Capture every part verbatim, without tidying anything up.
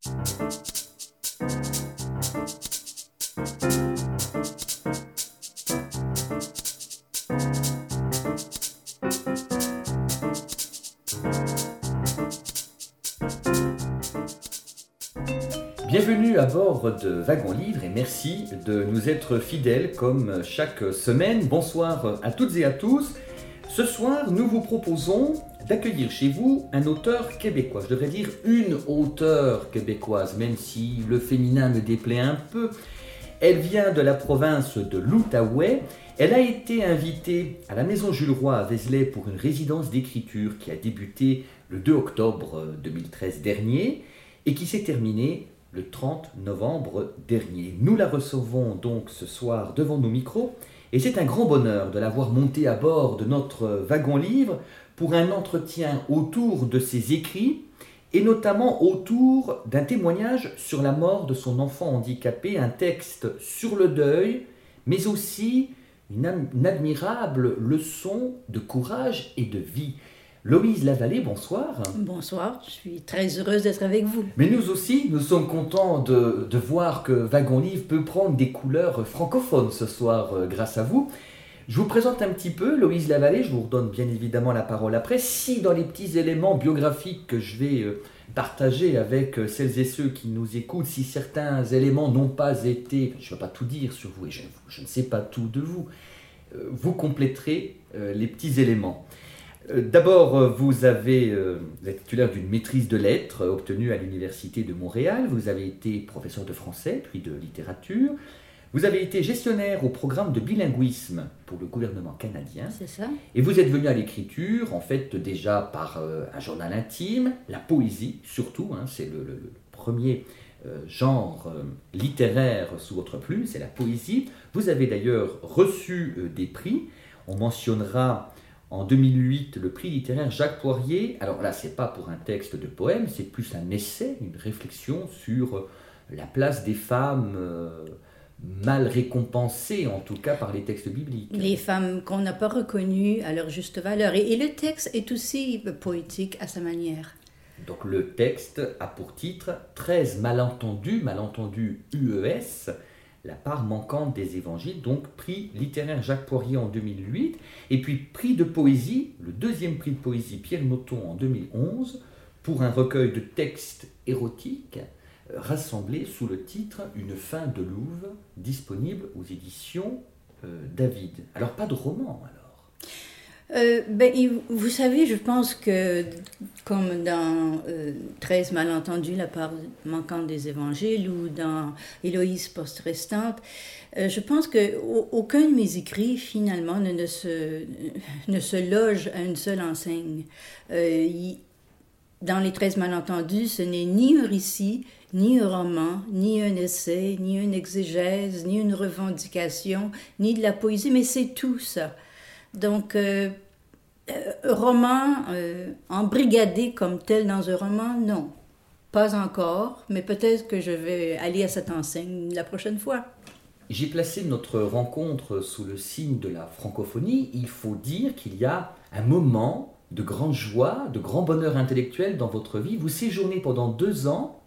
Bienvenue à bord de Wagon Livre et merci de nous être fidèles comme chaque semaine. Bonsoir à toutes et à tous. Ce soir, nous vous proposons d'accueillir chez vous un auteur québécois. Je devrais dire une auteure québécoise, même si le féminin me déplaît un peu. Elle vient de la province de l'Outaouais. Elle a été invitée à la Maison Jules Roy à Vézelay pour une résidence d'écriture qui a débuté le deux octobre deux mille treize dernier et qui s'est terminée le trente novembre dernier. Nous la recevons donc ce soir devant nos micros et c'est un grand bonheur de l'avoir montée à bord de notre wagon livre pour un entretien autour de ses écrits et notamment autour d'un témoignage sur la mort de son enfant handicapé, un texte sur le deuil, mais aussi une, am- une admirable leçon de courage et de vie. Loïse Lavallée, bonsoir. Bonsoir, je suis très heureuse d'être avec vous. Mais nous aussi, nous sommes contents de, de voir que Wagon Livre peut prendre des couleurs francophones ce soir euh, grâce à vous. Je vous présente un petit peu Loïse Lavallée, je vous redonne bien évidemment la parole après. Si dans les petits éléments biographiques que je vais euh, partager avec euh, celles et ceux qui nous écoutent, si certains éléments n'ont pas été, je ne vais pas tout dire sur vous et je, je ne sais pas tout de vous, euh, vous compléterez euh, les petits éléments. D'abord, vous, avez, vous êtes titulaire d'une maîtrise de lettres obtenue à l'Université de Montréal. Vous avez été professeur de français, puis de littérature. Vous avez été gestionnaire au programme de bilinguisme pour le gouvernement canadien. C'est ça. Et vous êtes venu à l'écriture, en fait, déjà par un journal intime, la poésie surtout. Hein, c'est le, le, le premier euh, genre euh, littéraire sous votre plume, c'est la poésie. Vous avez d'ailleurs reçu euh, des prix. On mentionnera en deux mille huit, le prix littéraire Jacques Poirier. Alors là, ce n'est pas pour un texte de poème, c'est plus un essai, une réflexion sur la place des femmes euh, mal récompensées, en tout cas par les textes bibliques. Les femmes qu'on n'a pas reconnues à leur juste valeur. Et, et le texte est aussi poétique à sa manière. Donc le texte a pour titre « treize malentendus », malentendu U E S, la part manquante des évangiles, donc prix littéraire Jacques Poirier en deux mille huit, et puis prix de poésie, le deuxième prix de poésie Pierre Nothomb en deux mille onze, pour un recueil de textes érotiques euh, rassemblés sous le titre « Une fin de louve », disponible aux éditions euh, David. Alors pas de roman alors? Euh, ben, vous savez, je pense que, comme dans euh, treize malentendus, la part manquante des évangiles, ou dans Héloïse poste restante, euh, je pense qu'aucun de mes écrits, finalement, ne, ne, se, ne se loge à une seule enseigne. Euh, il, dans les treize malentendus, ce n'est ni un récit, ni un roman, ni un essai, ni une exégèse, ni une revendication, ni de la poésie, mais c'est tout ça. Donc, euh, euh, roman euh, embrigadé comme tel dans un roman, non. Pas encore, mais peut-être que je vais aller à cette enseigne la prochaine fois. J'ai placé notre rencontre sous le signe de la francophonie. Il faut dire qu'il y a un moment de grande joie, de grand bonheur intellectuel dans votre vie. Vous séjournez pendant deux ans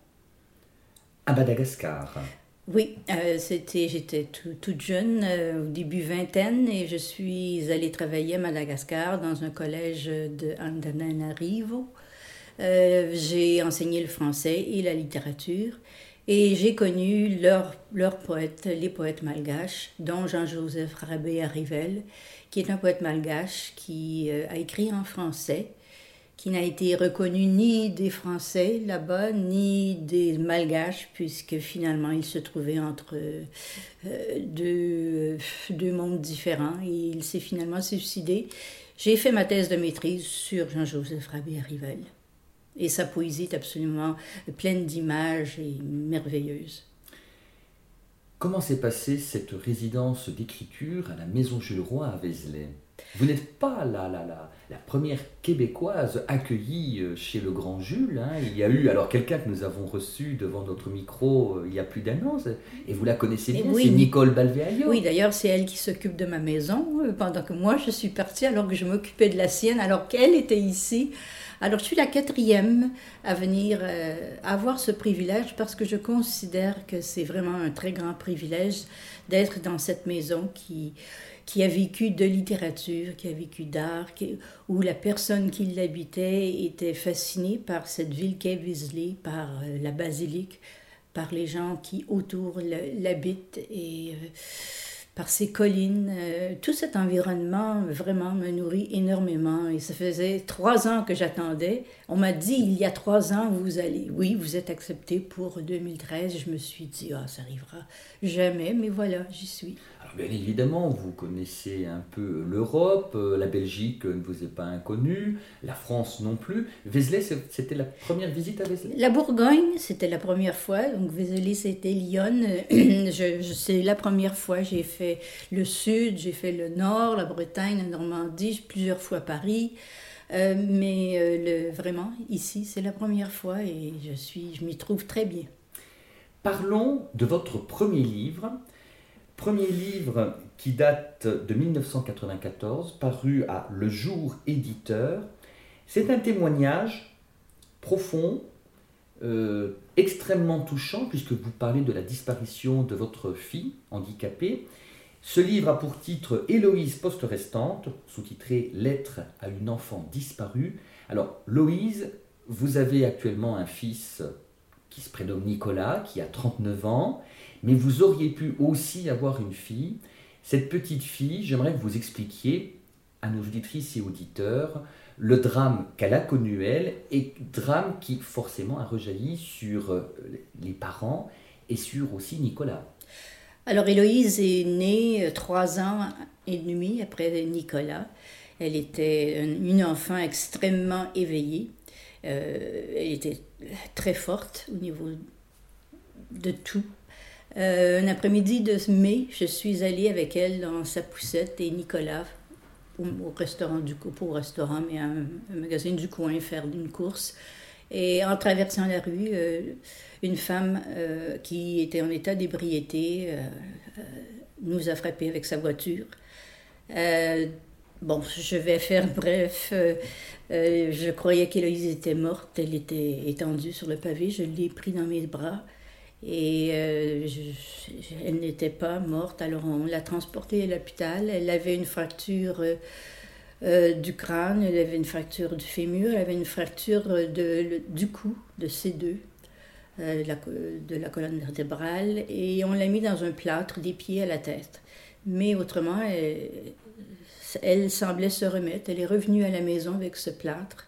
à Madagascar. Oui, euh, c'était, j'étais tout, toute jeune, euh, au début vingtaine, et je suis allée travailler à Madagascar dans un collège de Antananarivo. Euh, j'ai enseigné le français et la littérature, et j'ai connu leurs leurs poètes, les poètes malgaches, dont Jean-Joseph Rabé-Arrivel, qui est un poète malgache qui euh, a écrit en français, qui n'a été reconnu ni des Français là-bas, ni des Malgaches, puisque finalement il se trouvait entre euh, deux, deux mondes différents, et il s'est finalement suicidé. J'ai fait ma thèse de maîtrise sur Jean-Joseph Rabé-Arrivel, et sa poésie est absolument pleine d'images et merveilleuse. Comment s'est passée cette résidence d'écriture à la Maison Jules Roy à Vézelay? Vous n'êtes pas la, la, la, la première Québécoise accueillie chez le Grand Jules. Hein. Il y a eu alors quelqu'un que nous avons reçu devant notre micro euh, il y a plus d'un an, et vous la connaissez bien, oui, c'est Nicole Balvéaillot. Oui, d'ailleurs, c'est elle qui s'occupe de ma maison, pendant que moi, je suis partie alors que je m'occupais de la sienne, alors qu'elle était ici. Alors, je suis la quatrième à venir euh, avoir ce privilège parce que je considère que c'est vraiment un très grand privilège d'être dans cette maison qui, qui a vécu de littérature, qui a vécu d'art, qui, où la personne qui l'habitait était fascinée par cette ville qu'est Vézelay, par euh, la basilique, par les gens qui autour l'habitent et euh, par ces collines. Euh, tout cet environnement vraiment me nourrit énormément et ça faisait trois ans que j'attendais. On m'a dit, il y a trois ans, vous allez, oui, vous êtes accepté pour deux mille treize. Je me suis dit, ah, ça arrivera jamais, mais voilà, j'y suis. Alors bien évidemment, vous connaissez un peu l'Europe, euh, la Belgique ne vous est pas inconnue, la France non plus. Vézelay, c'était la première visite à Vézelay? La Bourgogne, c'était la première fois. Donc Vézelay, c'était Lyon. je, je, c'est la première fois. J'ai fait le sud, j'ai fait le nord, la Bretagne, la Normandie, plusieurs fois Paris. Euh, mais euh, le, vraiment, ici, c'est la première fois et je, suis, je m'y trouve très bien. Parlons de votre premier livre. Premier livre qui date de mille neuf cent quatre-vingt-quatorze, paru à Le Jour éditeur. C'est un témoignage profond, euh, extrêmement touchant, puisque vous parlez de la disparition de votre fille handicapée. Ce livre a pour titre Héloïse poste restante, sous-titré Lettre à une enfant disparue. Alors, Loïse, vous avez actuellement un fils qui se prénomme Nicolas, qui a trente-neuf ans, mais vous auriez pu aussi avoir une fille. Cette petite fille, j'aimerais que vous expliquiez à nos auditrices et auditeurs le drame qu'elle a connu elle, et drame qui forcément a rejailli sur les parents et sur aussi Nicolas. Alors Héloïse est née trois ans et demi après Nicolas. Elle était une enfant extrêmement éveillée. Euh, elle était très forte au niveau de tout. Euh, un après-midi de mai, je suis allée avec elle dans sa poussette et Nicolas au, au restaurant du coin, pas au restaurant, mais à un, un magasin du coin, faire une course. Et en traversant la rue, euh, une femme euh, qui était en état d'ébriété euh, euh, nous a frappés avec sa voiture. Euh, bon, je vais faire bref. Euh, euh, je croyais qu'Héloïse était morte. Elle était étendue sur le pavé. Je l'ai pris dans mes bras. Et euh, je, je, elle n'était pas morte, alors on l'a transportée à l'hôpital. Elle avait une fracture euh, euh, du crâne, elle avait une fracture du fémur, elle avait une fracture de, de, du cou, de C deux, euh, de, la, de la colonne vertébrale, et on l'a mis dans un plâtre des pieds à la tête. Mais autrement, elle, elle semblait se remettre. Elle est revenue à la maison avec ce plâtre.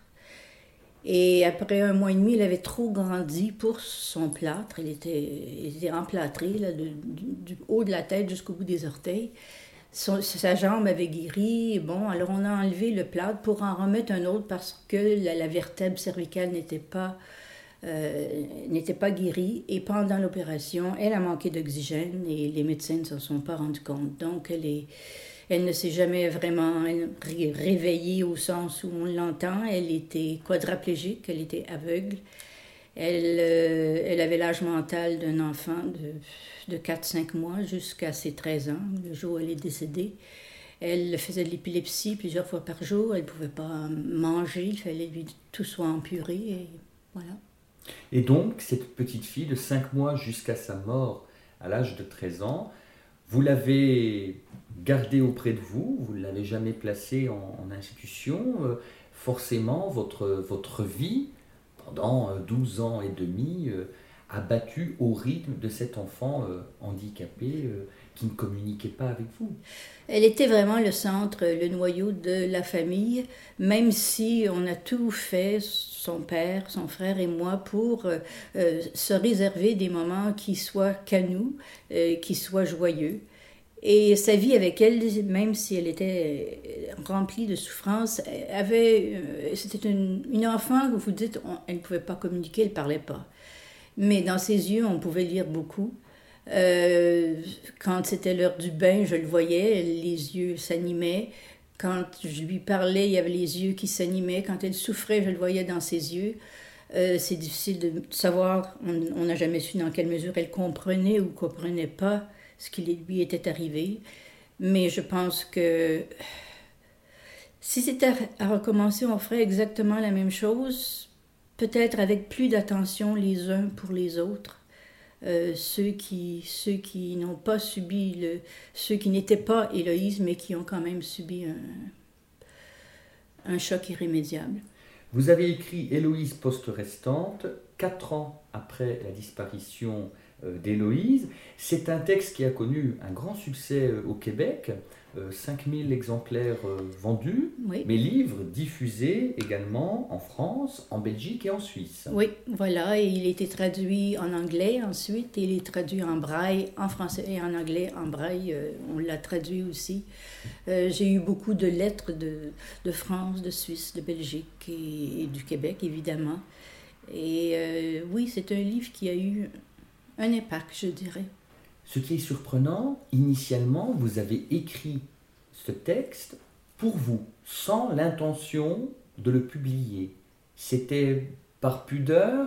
Et après un mois et demi, elle avait trop grandi pour son plâtre. Elle était, elle était emplâtrée là, de, du, du haut de la tête jusqu'au bout des orteils. Son, sa jambe avait guéri. Bon, alors on a enlevé le plâtre pour en remettre un autre parce que la, la vertèbre cervicale n'était pas, euh, n'était pas guérie. Et pendant l'opération, elle a manqué d'oxygène et les médecins ne s'en sont pas rendus compte. Donc, elle est... Elle ne s'est jamais vraiment réveillée au sens où on l'entend. Elle était quadraplégique, elle était aveugle. Elle, euh, elle avait l'âge mental d'un enfant de, de quatre à cinq mois jusqu'à ses treize ans, le jour où elle est décédée. Elle faisait de l'épilepsie plusieurs fois par jour. Elle ne pouvait pas manger, il fallait lui tout soit en purée. Et voilà. Et donc, cette petite fille de cinq mois jusqu'à sa mort à l'âge de treize ans, vous l'avez gardée auprès de vous, vous ne l'avez jamais placée en, en institution. Euh, forcément, votre, votre vie, pendant douze ans et demi, euh, a battu au rythme de cet enfant euh, handicapé euh, qui ne communiquait pas avec vous. Elle était vraiment le centre, le noyau de la famille, même si on a tout fait, son père, son frère et moi, pour euh, euh, se réserver des moments qui soient qu'à nous, euh, qui soient joyeux. Et sa vie avec elle, même si elle était remplie de souffrance, avait, c'était une, une enfant que vous dites, on, elle ne pouvait pas communiquer, elle ne parlait pas. Mais dans ses yeux, on pouvait lire beaucoup. Euh, quand c'était l'heure du bain, je le voyais, les yeux s'animaient. Quand je lui parlais, il y avait les yeux qui s'animaient. Quand elle souffrait, je le voyais dans ses yeux. Euh, c'est difficile de savoir, on n'a jamais su dans quelle mesure elle comprenait ou comprenait pas ce qui lui était arrivé. Mais je pense que Si c'était à recommencer, on ferait exactement la même chose, peut-être avec plus d'attention les uns pour les autres. Euh, ceux qui, ceux qui n'ont pas subi, le, ceux qui n'étaient pas Héloïse, mais qui ont quand même subi un, un choc irrémédiable. Vous avez écrit Héloïse poste restante, quatre ans après la disparition d'Héloïse. C'est un texte qui a connu un grand succès au Québec, cinq mille exemplaires vendus, oui. mais livres diffusés également en France, en Belgique et en Suisse. Oui, voilà, et il a été traduit en anglais ensuite, et il est traduit en braille, en français et en anglais, en braille, euh, on l'a traduit aussi. Euh, j'ai eu beaucoup de lettres de, de France, de Suisse, de Belgique et, et du Québec, évidemment. Et euh, oui, c'est un livre qui a eu un impact, je dirais. Ce qui est surprenant, initialement, vous avez écrit ce texte pour vous, sans l'intention de le publier. C'était par pudeur?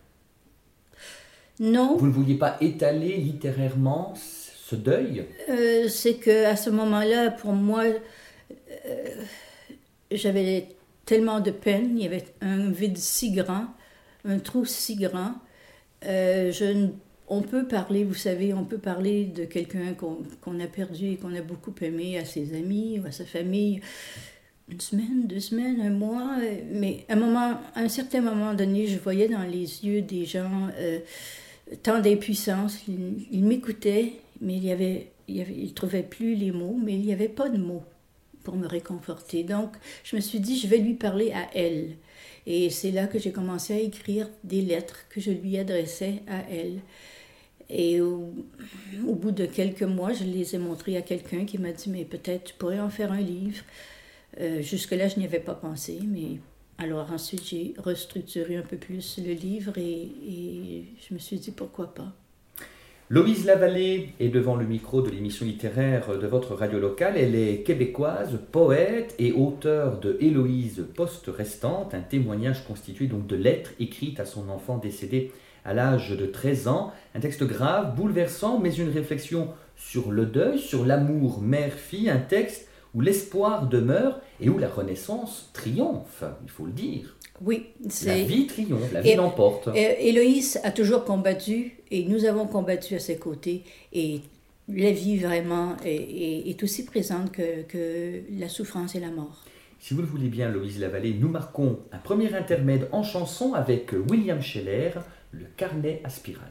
Non. Vous ne vouliez pas étaler littérairement ce deuil? euh, C'est qu'à ce moment-là, pour moi, euh, j'avais tellement de peine, il y avait un vide si grand, un trou si grand. Euh, je ne On peut parler, vous savez, on peut parler de quelqu'un qu'on, qu'on a perdu et qu'on a beaucoup aimé, à ses amis ou à sa famille, une semaine, deux semaines, un mois, mais à un moment, à un certain moment donné, je voyais dans les yeux des gens euh, tant d'impuissance. Ils, ils m'écoutaient, mais il y avait, il y avait, ils trouvaient plus les mots, mais il n'y avait pas de mots pour me réconforter. Donc, je me suis dit, je vais lui parler à elle. Et c'est là que j'ai commencé à écrire des lettres que je lui adressais à elle. Et au, au bout de quelques mois, je les ai montrées à quelqu'un qui m'a dit « Mais peut-être tu pourrais en faire un livre. Euh, » Jusque-là, je n'y avais pas pensé, mais alors ensuite, j'ai restructuré un peu plus le livre et, et je me suis dit « Pourquoi pas ?» Loïse Lavallée est devant le micro de l'émission littéraire de votre radio locale. Elle est québécoise, poète et auteure de Héloïse poste restante, un témoignage constitué donc de lettres écrites à son enfant décédé à l'âge de treize ans. Un texte grave, bouleversant, mais une réflexion sur le deuil, sur l'amour mère-fille, un texte où l'espoir demeure et où la renaissance triomphe, il faut le dire. Oui, c'est... La vie triomphe, la vie et, l'emporte. Et, Héloïse a toujours combattu et nous avons combattu à ses côtés et la vie vraiment est, est, est aussi présente que, que la souffrance et la mort. Si vous le voulez bien, Loïse Lavallée, nous marquons un premier intermède en chanson avec William Scheller, Le carnet à spirale.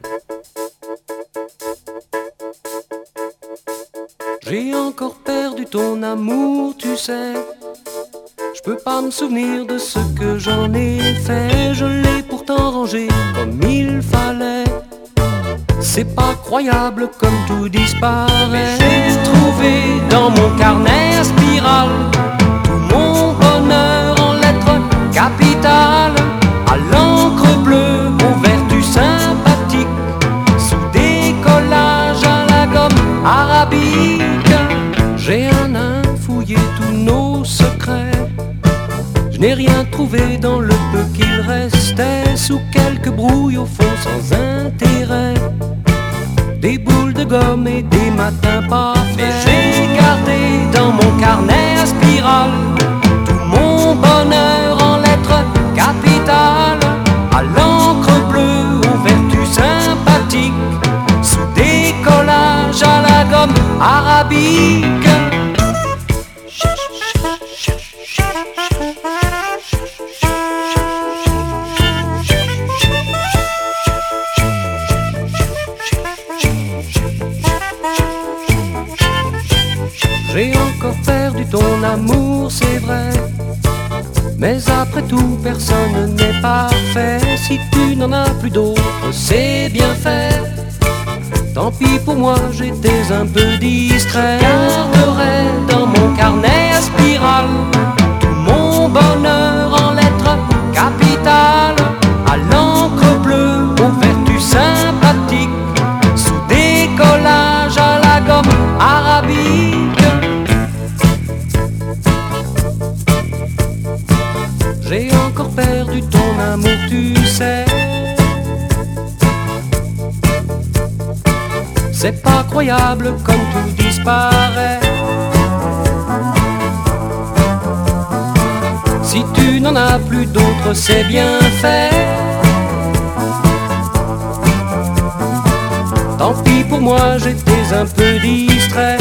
J'ai encore perdu ton amour, tu sais. Je peux pas me souvenir de ce que j'en ai fait. Je l'ai pourtant rangé comme il fallait. C'est pas croyable comme tout disparaît. Mais j'ai trouvé dans mon carnet à spirale tout mon bonheur en lettres capitales, à l'encre bleue, aux vertus sympathiques, sous des collages à la gomme arabique. J'ai un nain fouillé tous nos secrets. Je n'ai rien trouvé dans le peu qu'il restait, sous quelques brouilles au fond sans intérêt, des boules de gomme et des matins pas faits. Mais j'ai gardé dans mon carnet à spirale tout mon bonheur en lettres capitales, à l'encre bleue, aux vertus sympathiques, sous des collages à la gomme arabique. J'ai encore perdu ton amour, c'est vrai, mais après tout, personne n'est parfait. Si tu n'en as plus d'autres, c'est bien fait. Tant pis pour moi, j'étais un peu distrait. Je garderai dans mon carnet à spirale tout mon bonheur en lettres capitales, à l'encre bleue, aux vertus sympathiques, sous des collages à la gomme arabique. J'ai encore perdu ton amour, tu sais. C'est pas croyable comme tout disparaît. Si tu n'en as plus d'autres, c'est bien fait. Tant pis pour moi, j'étais un peu distrait.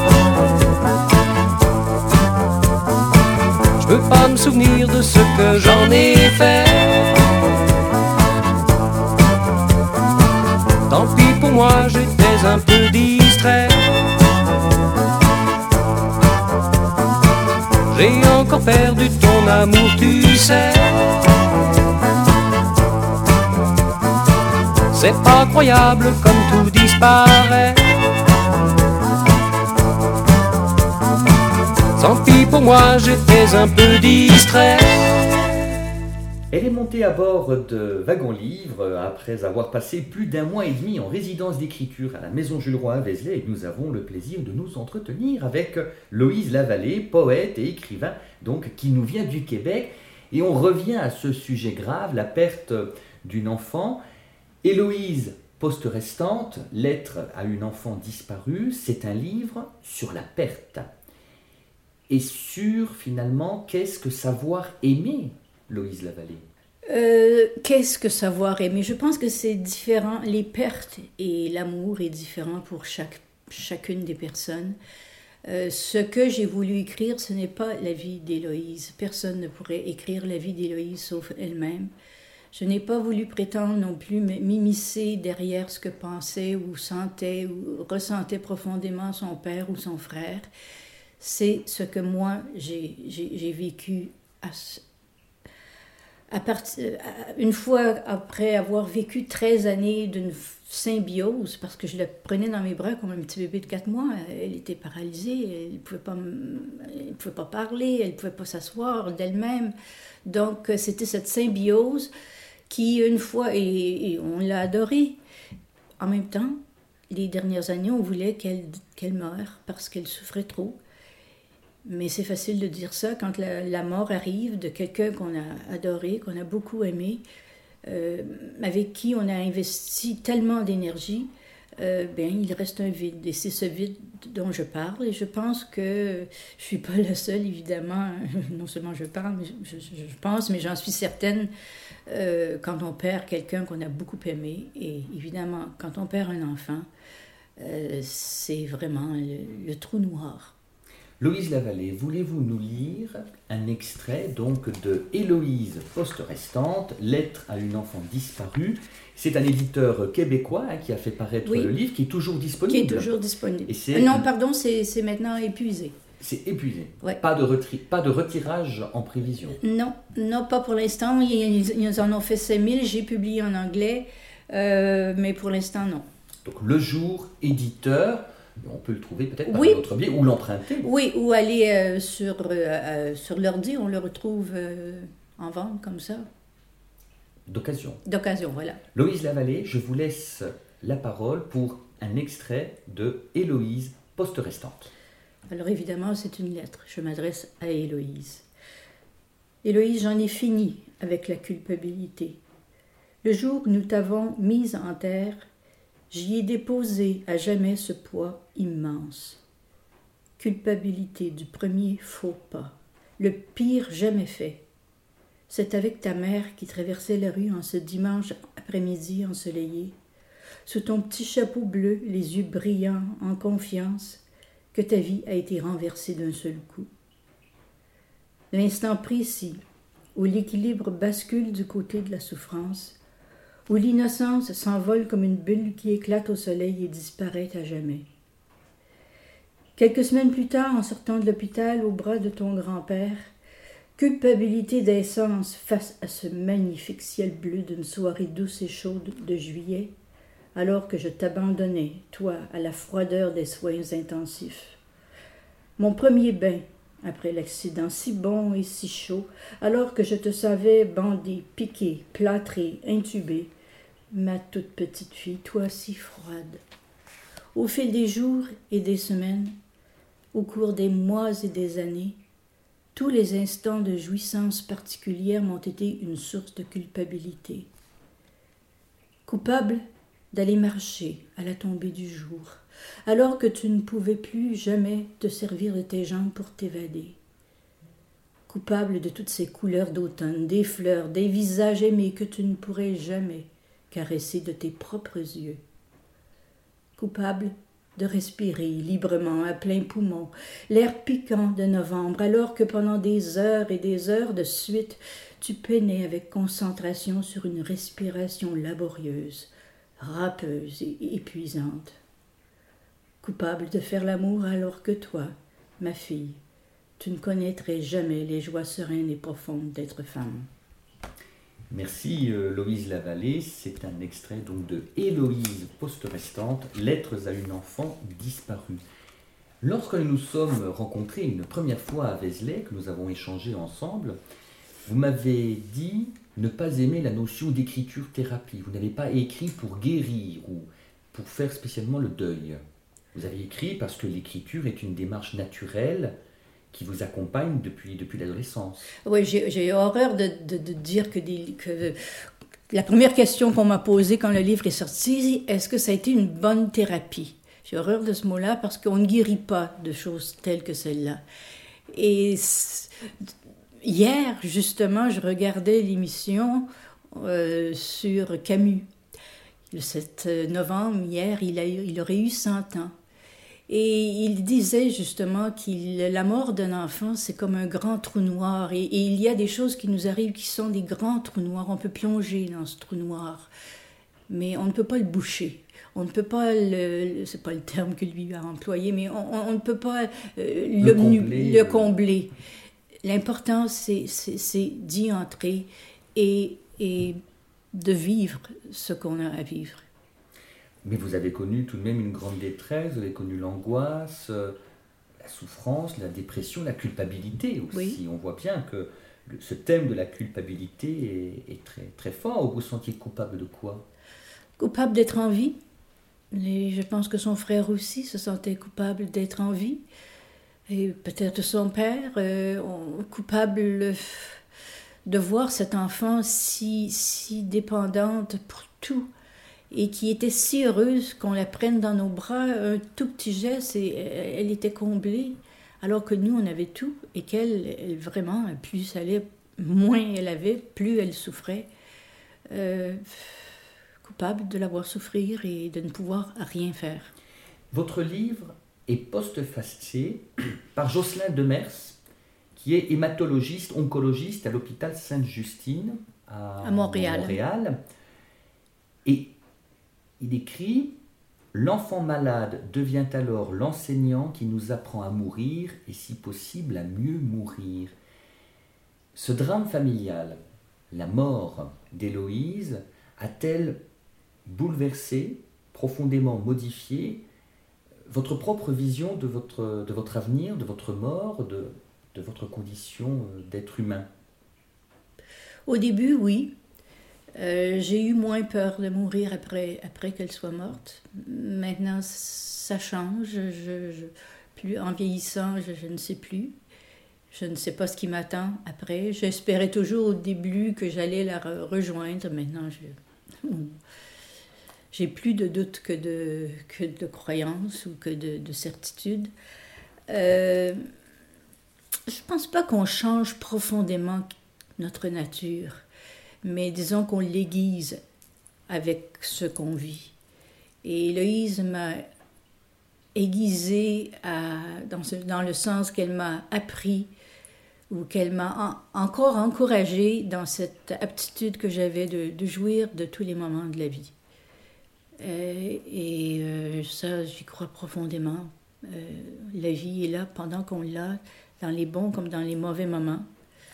Je peux pas me souvenir de ce que j'en ai fait. Tant pis pour moi, j'étais un peu distrait. J'ai encore perdu ton amour, tu sais. C'est pas croyable comme tout disparaît. Tant pis pour moi, j'étais un peu distrait. Elle est montée à bord de Wagon Livre après avoir passé plus d'un mois et demi en résidence d'écriture à la Maison Jules Roy à Vézelay, et nous avons le plaisir de nous entretenir avec Loïse Lavallée, poète et écrivain, donc qui nous vient du Québec. Et on revient à ce sujet grave, la perte d'une enfant. Héloïse, poste restante, lettre à une enfant disparue, c'est un livre sur la perte. Et sur, finalement, qu'est-ce que savoir aimer, Loïse Lavallée? Euh, qu'est-ce que savoir aimer? Je pense que c'est différent. Les pertes et l'amour est différent pour chaque, chacune des personnes. Euh, ce que j'ai voulu écrire, ce n'est pas la vie d'Héloïse. Personne ne pourrait écrire la vie d'Héloïse sauf elle-même. Je n'ai pas voulu prétendre non plus m'immiscer derrière ce que pensait ou sentait ou ressentait profondément son père ou son frère. C'est ce que moi, j'ai, j'ai, j'ai vécu à, à partir, une fois après avoir vécu treize années d'une symbiose, parce que je la prenais dans mes bras comme un petit bébé de quatre mois. Elle était paralysée, elle ne pouvait pas, elle pouvait pas parler, elle ne pouvait pas s'asseoir d'elle-même. Donc, c'était cette symbiose qui, une fois, et, et on l'a adorée. En même temps, les dernières années, on voulait qu'elle, qu'elle meure parce qu'elle souffrait trop. Mais c'est facile de dire ça quand la, la mort arrive de quelqu'un qu'on a adoré, qu'on a beaucoup aimé, euh, avec qui on a investi tellement d'énergie, euh, ben, il reste un vide. Et c'est ce vide dont je parle. Et je pense que je ne suis pas la seule, évidemment. Non seulement je parle, mais je, je, je pense, mais j'en suis certaine, euh, quand on perd quelqu'un qu'on a beaucoup aimé, et évidemment, quand on perd un enfant, euh, c'est vraiment le, le trou noir. Loïse Lavallée, voulez-vous nous lire un extrait donc de Héloïse, poste restante, lettre à une enfant disparue? C'est un éditeur québécois hein, qui a fait paraître oui. le livre, qui est toujours disponible. Qui est toujours disponible. Et c'est... Non, pardon, c'est, c'est maintenant épuisé. C'est épuisé. Ouais. Pas de retri... pas de retirage en prévision. Non, non, pas pour l'instant. Ils, ils en ont fait cinq mille, j'ai publié en anglais, euh, mais pour l'instant, non. Donc le jour, éditeur... On peut le trouver peut-être par oui. notre biais ou l'emprunter. Oui, ou aller euh, sur, euh, euh, sur l'ordi, on le retrouve euh, en vente comme ça. D'occasion. D'occasion, voilà. Loïse Lavallée, je vous laisse la parole pour un extrait de Héloïse, poste restante. Alors évidemment, c'est une lettre. Je m'adresse à Héloïse. Héloïse, j'en ai fini avec la culpabilité. Le jour où nous t'avons mise en terre, j'y ai déposé à jamais ce poids immense. Culpabilité du premier faux pas, le pire jamais fait. C'est avec ta mère qui traversait la rue en ce dimanche après-midi ensoleillé, sous ton petit chapeau bleu, les yeux brillants, en confiance, que ta vie a été renversée d'un seul coup. L'instant précis où l'équilibre bascule du côté de la souffrance, où l'innocence s'envole comme une bulle qui éclate au soleil et disparaît à jamais. Quelques semaines plus tard, en sortant de l'hôpital au bras de ton grand-père, culpabilité d'essence face à ce magnifique ciel bleu d'une soirée douce et chaude de juillet, alors que je t'abandonnais, toi, à la froideur des soins intensifs. Mon premier bain, après l'accident, si bon et si chaud, alors que je te savais bandé, piqué, plâtré, intubé, ma toute petite fille, toi si froide. Au fil des jours et des semaines, au cours des mois et des années, tous les instants de jouissance particulière m'ont été une source de culpabilité. Coupable d'aller marcher à la tombée du jour, alors que tu ne pouvais plus jamais te servir de tes jambes pour t'évader. coupable de toutes ces couleurs d'automne, des fleurs, des visages aimés que tu ne pourrais jamais caresser de tes propres yeux. Coupable de respirer librement à plein poumon l'air piquant de novembre, alors que pendant des heures et des heures de suite, tu peinais avec concentration sur une respiration laborieuse, râpeuse et épuisante. Coupable de faire l'amour alors que toi, ma fille, tu ne connaîtrais jamais les joies sereines et profondes d'être femme. Merci euh, Loïse Lavallée, c'est un extrait donc de Héloïse Poste-Restante, Lettres à une enfant disparue. Lorsque nous nous sommes rencontrés une première fois à Vézelay, que nous avons échangé ensemble, vous m'avez dit ne pas aimer la notion d'écriture-thérapie. Vous n'avez pas écrit pour guérir ou pour faire spécialement le deuil. Vous avez écrit parce que l'écriture est une démarche naturelle qui vous accompagne depuis, depuis l'adolescence. Oui, j'ai, j'ai horreur de, de, de dire que, des, que la première question qu'on m'a posée quand le livre est sorti, est-ce que ça a été une bonne thérapie? J'ai horreur de ce mot-là parce qu'on ne guérit pas de choses telles que celle-là. Et hier, justement, je regardais l'émission euh, sur Camus. Le sept novembre, hier, il, a, il aurait eu cent ans. Et il disait justement que la mort d'un enfant, c'est comme un grand trou noir. Et, et il y a des choses qui nous arrivent qui sont des grands trous noirs. On peut plonger dans ce trou noir, mais on ne peut pas le boucher. On ne peut pas le... C'est pas le terme que lui a employé, mais on, on, on ne peut pas euh, le, le combler. Le combler. L'important, c'est, c'est, c'est d'y entrer et, et de vivre ce qu'on a à vivre. Mais vous avez connu tout de même une grande détresse, vous avez connu l'angoisse, euh, la souffrance, la dépression, la culpabilité aussi. Oui. On voit bien que le, ce thème de la culpabilité est, est très, très fort. Vous vous sentiez coupable de quoi? Coupable d'être en vie. Et je pense que son frère aussi se sentait coupable d'être en vie. Et peut-être son père, euh, coupable de voir cet enfant si, si dépendante pour tout. Et qui était si heureuse qu'on la prenne dans nos bras, un tout petit geste, et elle était comblée, alors que nous, on avait tout, et qu'elle, elle, vraiment, plus ça allait, moins elle avait, plus elle souffrait. Euh, coupable de la voir souffrir et de ne pouvoir rien faire. Votre livre est postfacé par Jocelyn Demers, qui est hématologiste, oncologiste à l'hôpital Sainte-Justine à, à Montréal. Montréal. Et il écrit « L'enfant malade devient alors l'enseignant qui nous apprend à mourir et si possible à mieux mourir. » Ce drame familial, la mort d'Héloïse, a-t-elle bouleversé, profondément modifié votre propre vision de votre, de votre avenir, de votre mort, de, de votre condition d'être humain? Au début, oui. Euh, j'ai eu moins peur de mourir après, après qu'elle soit morte. Maintenant, ça change. Je, je, plus en vieillissant, je, je ne sais plus. Je ne sais pas ce qui m'attend après. J'espérais toujours au début que j'allais la re- rejoindre. Maintenant, je, j'ai plus de doute que de, que de croyance ou que de, de certitude. Euh, je ne pense pas qu'on change profondément notre nature. Mais disons qu'on l'aiguise avec ce qu'on vit. Et Héloïse m'a aiguisée à, dans, ce, dans le sens qu'elle m'a appris ou qu'elle m'a en, encore encouragée dans cette aptitude que j'avais de, de jouir de tous les moments de la vie. Euh, et euh, ça, j'y crois profondément. Euh, la vie est là pendant qu'on l'a, dans les bons comme dans les mauvais moments.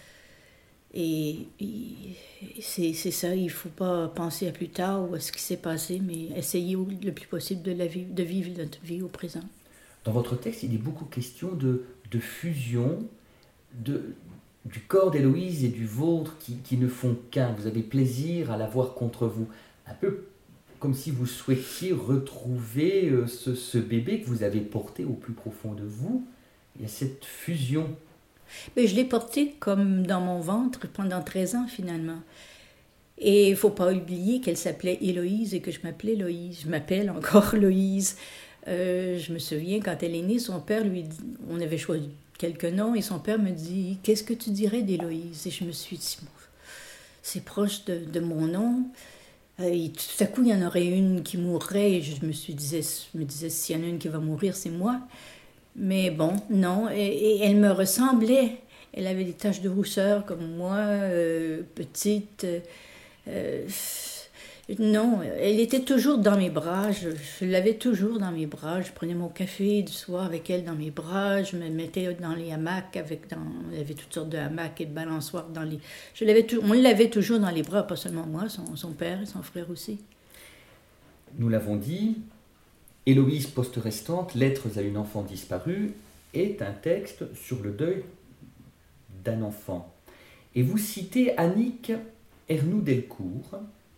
Et, et c'est, c'est ça, il ne faut pas penser à plus tard ou à ce qui s'est passé, mais essayer le plus possible de, la vivre, de vivre notre vie au présent. Dans votre texte, il est beaucoup question de, de fusion, de, du corps d'Héloïse et du vôtre qui, qui ne font qu'un. Vous avez plaisir à l'avoir contre vous. Un peu comme si vous souhaitiez retrouver ce, ce bébé que vous avez porté au plus profond de vous. Il y a cette fusion. Mais je l'ai porté comme dans mon ventre pendant treize ans, finalement. Et il ne faut pas oublier qu'elle s'appelait Héloïse et que je m'appelais Loïse. Je m'appelle encore Loïse. Euh, je me souviens, quand elle est née, son père, lui, on avait choisi quelques noms et son père me dit « Qu'est-ce que tu dirais d'Héloïse ?» Et je me suis dit « C'est proche de, de mon nom. » Et tout à coup, il y en aurait une qui mourrait et je me, suis disais, je me disais « S'il y en a une qui va mourir, c'est moi. » Mais bon, non. Et, et elle me ressemblait. Elle avait des taches de rousseur comme moi, euh, petite. Euh, non, elle était toujours dans mes bras. Je, je l'avais toujours dans mes bras. Je prenais mon café du soir avec elle dans mes bras. Je me mettais dans les hamacs. Avec, dans, il y avait toutes sortes de hamacs et de balançoires. Dans les, je l'avais, on l'avait toujours dans les bras, pas seulement moi, son, son père et son frère aussi. Nous l'avons dit, Héloïse Poste Restante, Lettres à une enfant disparue, est un texte sur le deuil d'un enfant. Et vous citez Annick Ernoult-Delcourt.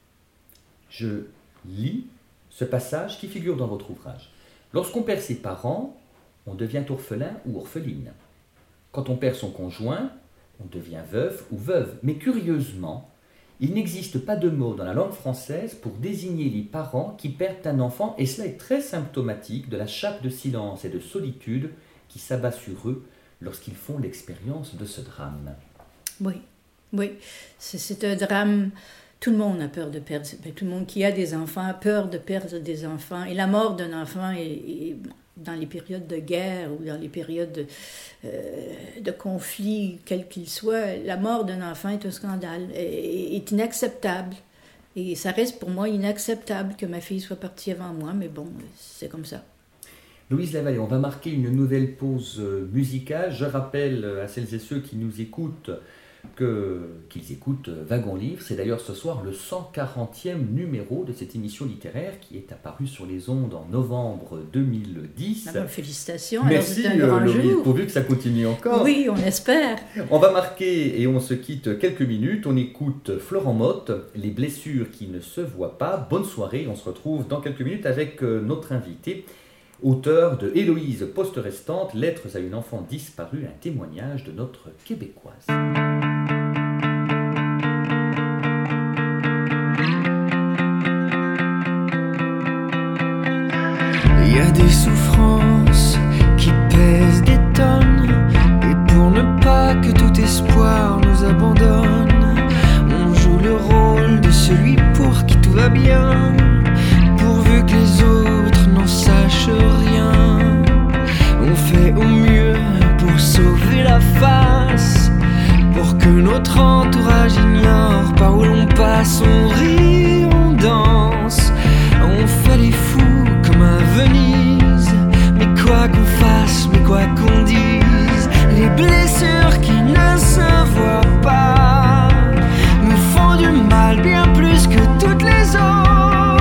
Je lis ce passage qui figure dans votre ouvrage. Lorsqu'on perd ses parents, on devient orphelin ou orpheline. Quand on perd son conjoint, on devient veuf ou veuve. Mais curieusement, il n'existe pas de mot dans la langue française pour désigner les parents qui perdent un enfant, et cela est très symptomatique de la chape de silence et de solitude qui s'abat sur eux lorsqu'ils font l'expérience de ce drame. Oui, oui, c'est, c'est un drame. Tout le monde a peur de perdre, tout le monde qui a des enfants a peur de perdre des enfants. Et la mort d'un enfant est, est dans les périodes de guerre ou dans les périodes de, euh, de conflit, quel qu'il soit, la mort d'un enfant est un scandale, est, est inacceptable. Et ça reste pour moi inacceptable que ma fille soit partie avant moi, mais bon, c'est comme ça. Louise Lavallée, on va marquer une nouvelle pause musicale. Je rappelle à celles et ceux qui nous écoutent que, qu'ils écoutent Wagon Livre. C'est d'ailleurs ce soir le cent quarantième numéro de cette émission littéraire qui est apparue sur les ondes en novembre deux mille dix. Ah bon, félicitations, merci alors c'est un grand Louise, jour. pourvu que ça continue encore. Oui, on espère. On va marquer et on se quitte quelques minutes. On écoute Florent Motte, Les blessures qui ne se voient pas. Bonne soirée, on se retrouve dans quelques minutes avec notre invité, auteur de Héloïse Poste Restante, Lettres à une enfant disparue, un témoignage de notre Québécoise. Il y a des souffrances qui pèsent des tonnes, et pour ne pas que tout espoir nous abandonne, on joue le rôle de celui pour qui tout va bien, pourvu que les autres n'en sachent rien. On fait au mieux pour sauver la face, pour que notre entourage ignore par où l'on passe. On rit, on danse, on fait les fous comme à Venise. Mais quoi qu'on fasse, mais quoi qu'on dise, les blessures qui ne se voient pas nous font du mal bien plus que toutes les autres.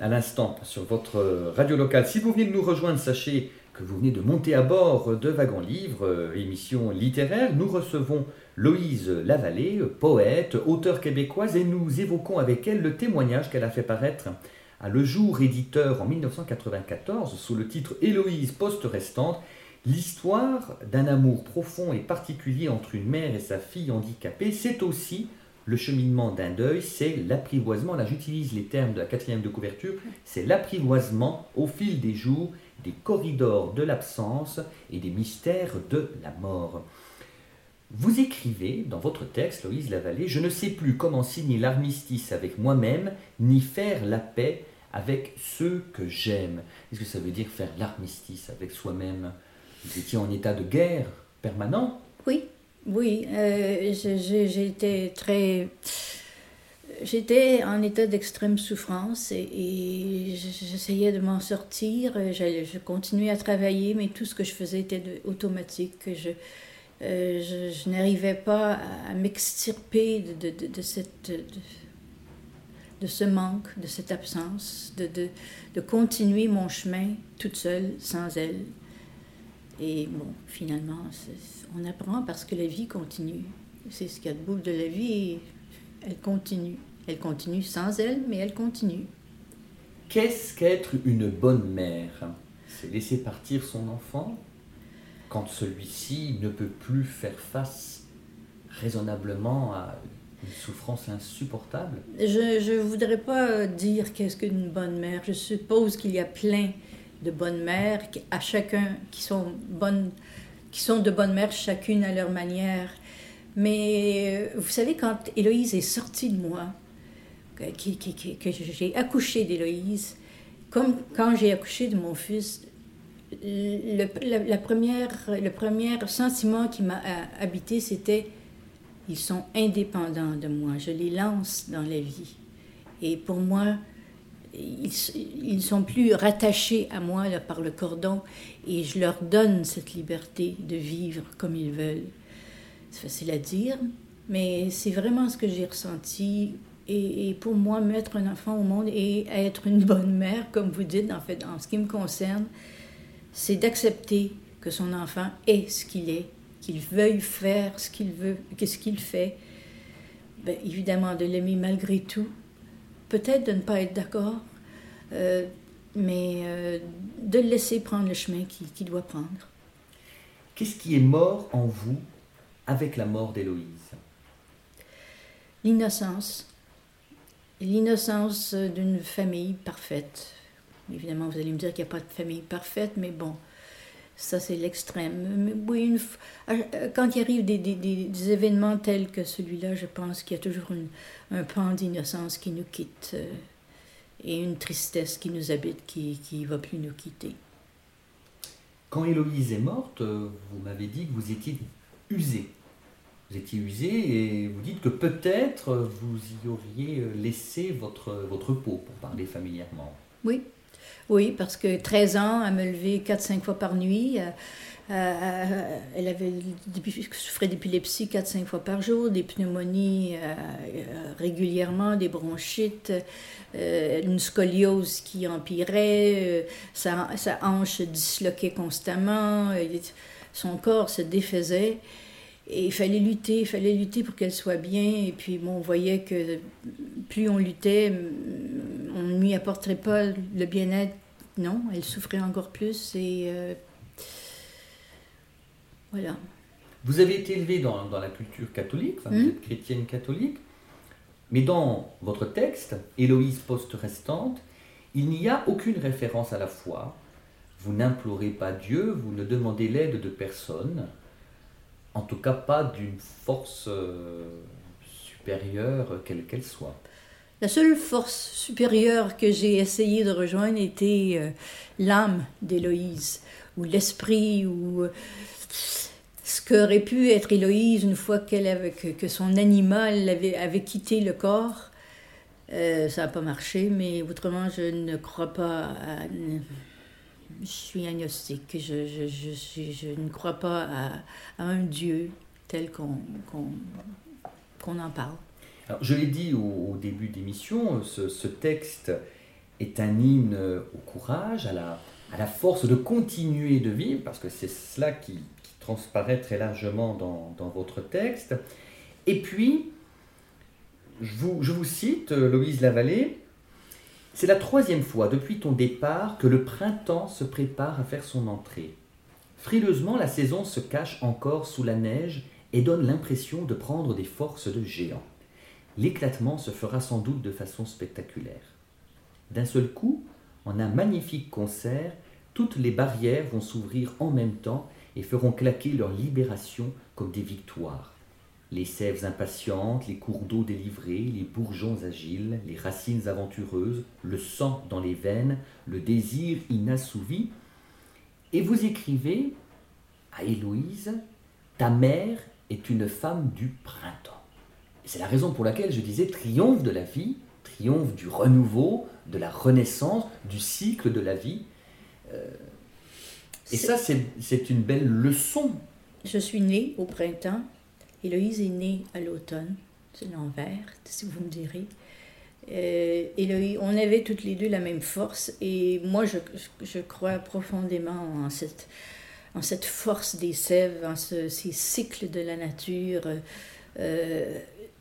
l'instant sur votre radio locale. Si vous venez de nous rejoindre, sachez que vous venez de monter à bord de Wagon Livre, émission littéraire. Nous recevons Loïse Lavallée, poète, auteure québécoise, et nous évoquons avec elle le témoignage qu'elle a fait paraître à Le Jour éditeur en dix-neuf cent quatre-vingt-quatorze sous le titre « Héloïse poste restante », l'histoire d'un amour profond et particulier entre une mère et sa fille handicapée. C'est aussi le cheminement d'un deuil, c'est l'apprivoisement. Là, j'utilise les termes de la quatrième de couverture, c'est l'apprivoisement au fil des jours, des corridors de l'absence et des mystères de la mort. Vous écrivez dans votre texte, Loïse Lavallée, « Je ne sais plus comment signer l'armistice avec moi-même, ni faire la paix avec ceux que j'aime. » Qu'est-ce que ça veut dire faire l'armistice avec soi-même? Vous étiez en état de guerre permanent? Oui, oui. Euh, j'étais très... J'étais en état d'extrême souffrance et, et j'essayais de m'en sortir. Je, je continuais à travailler, mais tout ce que je faisais était de, automatique. Je, euh, je, je n'arrivais pas à m'extirper de, de, de, cette, de, de ce manque, de cette absence, de, de, de continuer mon chemin toute seule, sans elle. Et bon, finalement, on apprend parce que la vie continue. C'est ce qu'il y a de beau de la vie. Elle continue. Elle continue sans elle, mais elle continue. Qu'est-ce qu'être une bonne mère? C'est laisser partir son enfant quand celui-ci ne peut plus faire face raisonnablement à une souffrance insupportable? Je ne voudrais pas dire qu'est-ce qu'une bonne mère. Je suppose qu'il y a plein de bonnes mères, à chacun, qui sont, bonnes, qui sont de bonnes mères, chacune à leur manière. Mais vous savez, quand Héloïse est sortie de moi, que, que, que, que j'ai accouché d'Héloïse, comme quand j'ai accouché de mon fils, le, la, la première, le premier sentiment qui m'a habité, c'était « ils sont indépendants de moi, je les lance dans la vie ». Et pour moi, ils ne sont plus rattachés à moi là, par le cordon, et je leur donne cette liberté de vivre comme ils veulent. C'est facile à dire, mais c'est vraiment ce que j'ai ressenti. Et, et pour moi, mettre un enfant au monde et être une bonne mère, comme vous dites, en fait, en ce qui me concerne, c'est d'accepter que son enfant est ce qu'il est, qu'il veuille faire ce qu'il veut, qu'est-ce qu'il fait. Bien, évidemment, de l'aimer malgré tout. Peut-être de ne pas être d'accord, euh, mais euh, de le laisser prendre le chemin qu'il, qu'il doit prendre. Qu'est-ce qui est mort en vous avec la mort d'Héloïse? L'innocence. L'innocence d'une famille parfaite. Évidemment, vous allez me dire qu'il n'y a pas de famille parfaite, mais bon, ça c'est l'extrême. Mais oui, une, quand il arrive des, des, des événements tels que celui-là, je pense qu'il y a toujours une, un pan d'innocence qui nous quitte euh, et une tristesse qui nous habite, qui ne va plus nous quitter. Quand Héloïse est morte, vous m'avez dit que vous étiez usé. Vous étiez usé et vous dites que peut-être vous y auriez laissé votre, votre peau, pour parler familièrement. Oui, oui, parce que treize ans, elle me levait quatre cinq fois par nuit. Euh, euh, elle avait, souffrait d'épilepsie quatre cinq fois par jour, des pneumonies euh, régulièrement, des bronchites, euh, une scoliose qui empirait, euh, sa, sa hanche disloquait constamment, euh, son corps se défaisait. Et il fallait lutter, il fallait lutter pour qu'elle soit bien. Et puis, bon, on voyait que plus on luttait, on ne lui apporterait pas le bien-être. Non, elle souffrait encore plus. Et euh, voilà. Vous avez été élevée dans, dans la culture catholique, enfin, mmh. Vous êtes chrétienne catholique. Mais dans votre texte, Héloïse poste restante, il n'y a aucune référence à la foi. Vous n'implorez pas Dieu, vous ne demandez l'aide de personne. En tout cas, pas d'une force euh, supérieure, quelle qu'elle soit. La seule force supérieure que j'ai essayé de rejoindre était euh, l'âme d'Héloïse, ou l'esprit, ou euh, ce qu'aurait pu être Héloïse une fois qu'elle avait, que, que son animal avait, avait quitté le corps. Euh, ça n'a pas marché, mais autrement, je ne crois pas à... Je suis agnostique, je, je, je, je, je ne crois pas à, à un Dieu tel qu'on, qu'on, qu'on en parle. Alors, je l'ai dit au, au début d'émission, ce, ce texte est un hymne au courage, à la, à la force de continuer de vivre, parce que c'est cela qui, qui transparaît très largement dans, dans votre texte. Et puis, je vous, je vous cite, Loïse Lavallée, « C'est la troisième fois depuis ton départ que le printemps se prépare à faire son entrée. Frileusement, la saison se cache encore sous la neige et donne l'impression de prendre des forces de géant. L'éclatement se fera sans doute de façon spectaculaire. D'un seul coup, en un magnifique concert, toutes les barrières vont s'ouvrir en même temps et feront claquer leur libération comme des victoires. Les sèves impatientes, les cours d'eau délivrés, les bourgeons agiles, les racines aventureuses, le sang dans les veines, le désir inassouvi. Et vous écrivez à Héloïse, ta mère est une femme du printemps. C'est la raison pour laquelle je disais triomphe de la vie, triomphe du renouveau, de la renaissance, du cycle de la vie. Euh, et c'est... ça, c'est, c'est une belle leçon. Je suis née au printemps, Héloïse est née à l'automne, c'est l'envers, si vous me direz. Euh, Héloïse, on avait toutes les deux la même force, et moi, je, je crois profondément en cette, en cette force des sèves, en ce, ces cycles de la nature. Euh,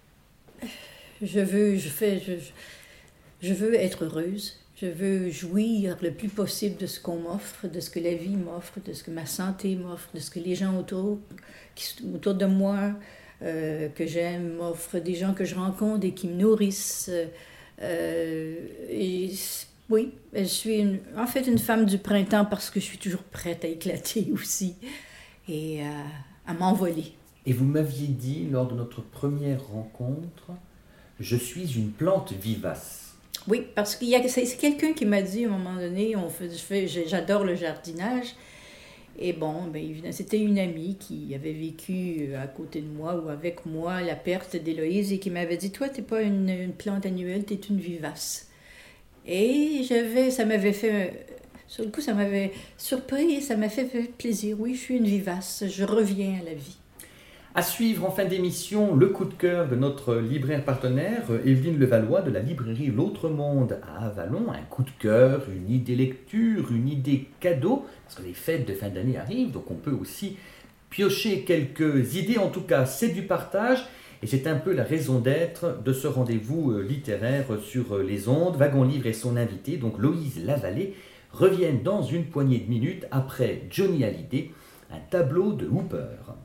je veux, je fais, je, je veux être heureuse. Je veux jouir le plus possible de ce qu'on m'offre, de ce que la vie m'offre, de ce que ma santé m'offre, de ce que les gens autour, qui, autour de moi, euh, que j'aime, m'offrent, des gens que je rencontre et qui me nourrissent. Euh, et, oui, je suis une, en fait une femme du printemps parce que je suis toujours prête à éclater aussi et à, à m'envoler. Et vous m'aviez dit lors de notre première rencontre, je suis une plante vivace. Oui, parce qu'il y a, c'est, c'est quelqu'un qui m'a dit à un moment donné, on fait, je fais, j'adore le jardinage. Et bon, ben, évidemment, c'était une amie qui avait vécu à côté de moi ou avec moi la perte d'Héloïse et qui m'avait dit, toi, t'es pas une, une plante annuelle, t'es une vivace. Et j'avais, ça m'avait fait, sur le coup, ça m'avait surpris et ça m'a fait plaisir. Oui, je suis une vivace, je reviens à la vie. À suivre en fin d'émission, le coup de cœur de notre libraire partenaire, Evelyne Levallois de la librairie L'Autre Monde à Avallon. Un coup de cœur, une idée lecture, une idée cadeau, parce que les fêtes de fin d'année arrivent, donc on peut aussi piocher quelques idées. En tout cas, c'est du partage et c'est un peu la raison d'être de ce rendez-vous littéraire sur les ondes. Wagon Livre et son invité, donc Loïse Lavallée, reviennent dans une poignée de minutes après Johnny Hallyday, un tableau de Hooper.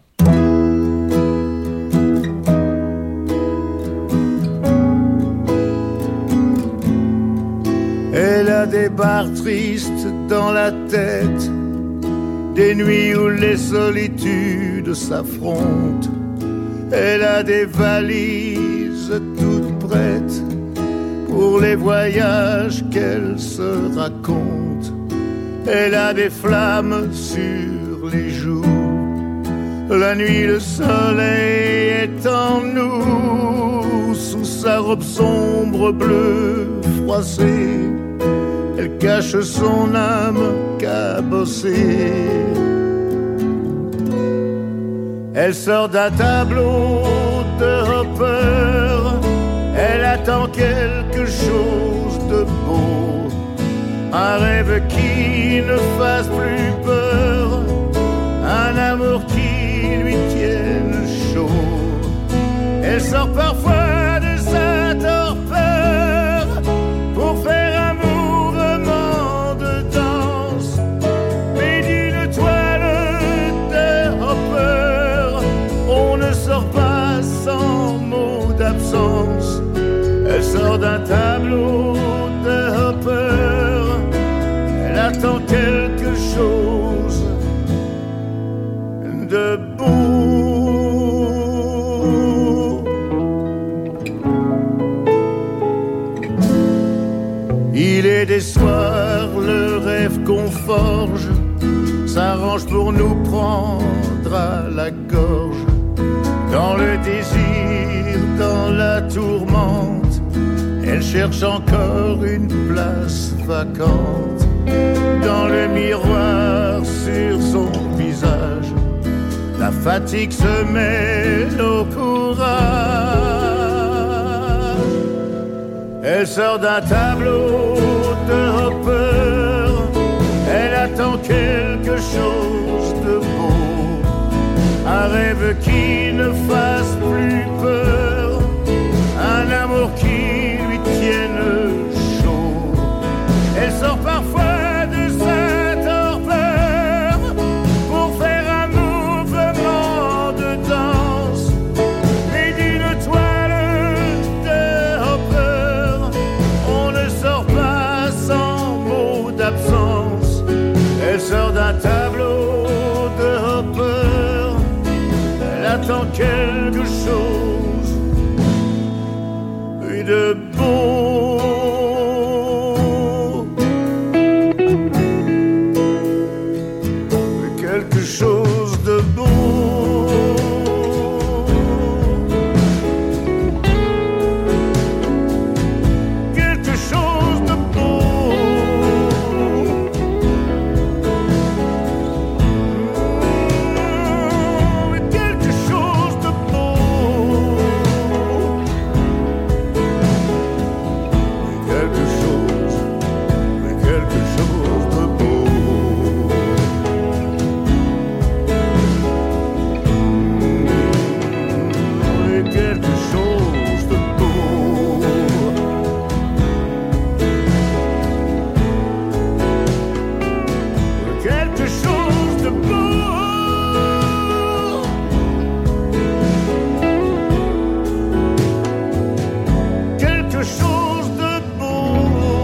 Elle a des barres tristes dans la tête, des nuits où les solitudes s'affrontent. Elle a des valises toutes prêtes pour les voyages qu'elle se raconte. Elle a des flammes sur les joues. La nuit, le soleil est en nous, sous sa robe sombre bleue froissée. Elle cache son âme cabossée. Elle sort d'un tableau de Hopper. Elle attend quelque chose de beau, un rêve qui ne fasse plus peur, un amour qui lui tienne chaud. Elle sort parfois de sa torpeur pour faire un mouvement de danse, mais d'une toile de Hopper, on ne sort pas sans mot d'absence. Elle sort d'un tableau de Hopper, elle attend quelque chose de beau. Il est des soirs, le rêve qu'on forge s'arrange pour nous prendre à la gorge. Dans le désir, dans la tourmente, elle cherche encore une place vacante. Dans le miroir sur son visage, la fatigue se mêle au courage. Elle sort d'un tableau de Hopper, elle attend quelque chose de beau, un rêve qui ne fasse plus peur, un amour qui lui tienne chaud. Elle sort parfois de sa torpeur pour faire un mouvement de danse, mais d'une toile de Hopper, on ne sort pas sans mot d'absence. Elle sort d'un tableau de Hopper, elle attend quelque chose de beau. Quelque chose de beau. Quelque chose de beau. Quelque chose de beau. Quelque chose, quelque chose de beau. Quelque chose de beau. Quelque chose de beau. Quelque chose de beau.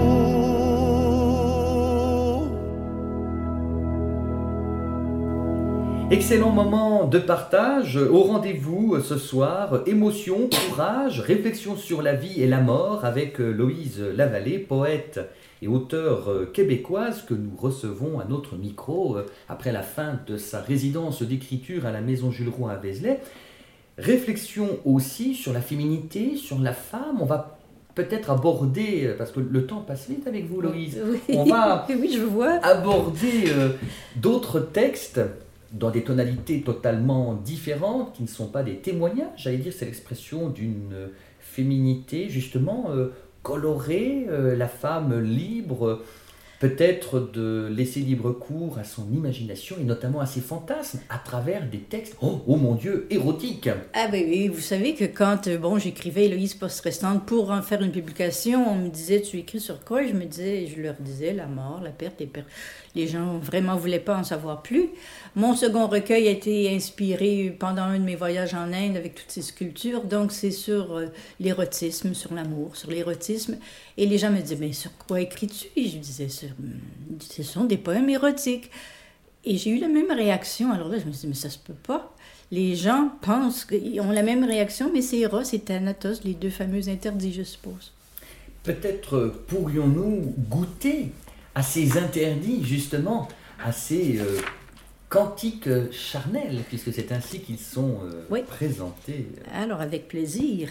Excellent moment de partage au rendez-vous ce soir. Émotion, courage, réflexion sur la vie et la mort avec Loïse Lavallée, poète et auteure québécoise que nous recevons à notre micro après la fin de sa résidence d'écriture à la Maison Jules Roy à Vézelay. Réflexion aussi sur la féminité, sur la femme. On va peut-être aborder, parce que le temps passe vite avec vous Loïse, Oui. on va Oui, je vois. aborder euh, d'autres textes dans des tonalités totalement différentes, qui ne sont pas des témoignages, j'allais dire, c'est l'expression d'une euh, féminité justement euh, colorée, euh, la femme libre, euh, peut-être de laisser libre cours à son imagination et notamment à ses fantasmes à travers des textes, oh, oh mon Dieu, érotiques. Ah ben oui, vous savez que quand euh, bon, j'écrivais Héloïse Poste-Restante pour en faire une publication, on me disait, tu écris sur quoi? Je me disais, je leur disais, la mort, la perte, les, per... les gens vraiment voulaient pas en savoir plus. Mon second recueil a été inspiré pendant un de mes voyages en Inde avec toutes ces sculptures, donc c'est sur euh, l'érotisme, sur l'amour, sur l'érotisme. Et les gens me disaient, mais sur quoi écris-tu? Et je disais, sur... ce sont des poèmes érotiques. Et j'ai eu la même réaction. Alors là, je me suis dit, mais ça se peut pas. Les gens pensent qu'ils ont la même réaction, mais c'est Eros et Thanatos, les deux fameux interdits, je suppose. Peut-être pourrions-nous goûter à ces interdits, justement, à ces euh, cantiques charnels, puisque c'est ainsi qu'ils sont euh, Oui. présentés. Alors, avec plaisir.